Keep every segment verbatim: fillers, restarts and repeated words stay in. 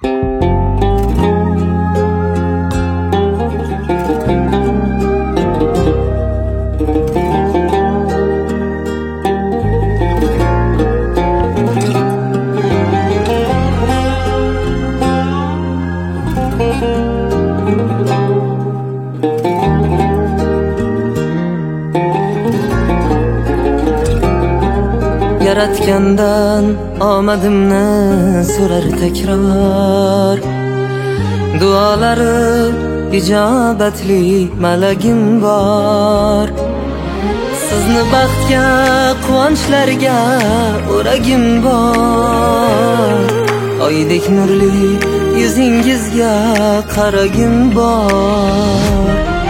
Yaratgandan omadimni so'rar takror, duolari ijobatli malagim bor. Sizni baxtga, quvonchlarga o'ragim bor. Oydek nurli yuzingizga qaragim bor.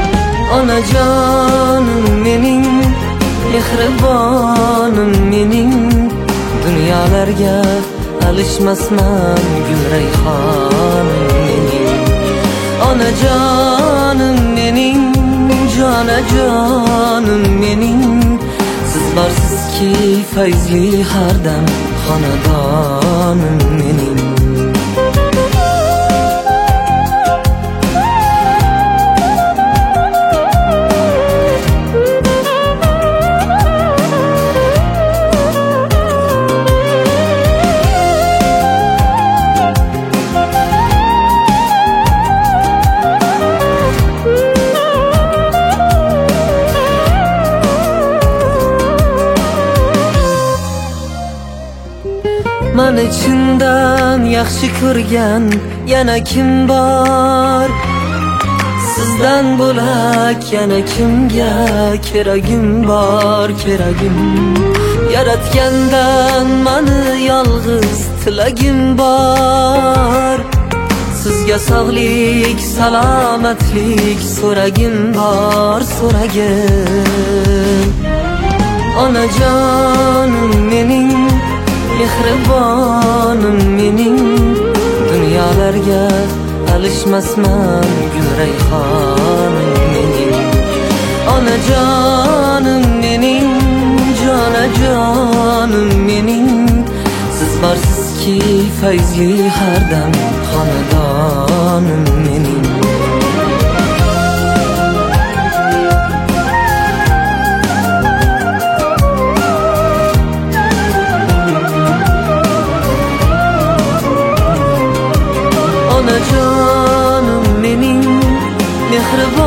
Onajonim mening, mehribonim mening, dunyolarga alishmasman gul rayhonim mening. Onajonim mening, jonajonim mening, siz borsizki fayzli har dam xonadonim mening. Mani chindan yaxshi ko'rgan yana kim bor? Sizdan bo'lak yana kimga keragim bor, keragim. Yaratgandan mani yolg'iz tilagim bor. Sizga sog'lik, salomatlik so'ragim bor, so'ragim. Onajonim mening, mehribonim mening, dunyolarga alishmasman gul rayhonim mening. Onajonim mening, jonajonim mening, siz borsizki fayzli har dam xonadonim mening. Onajonim mening, mehribonim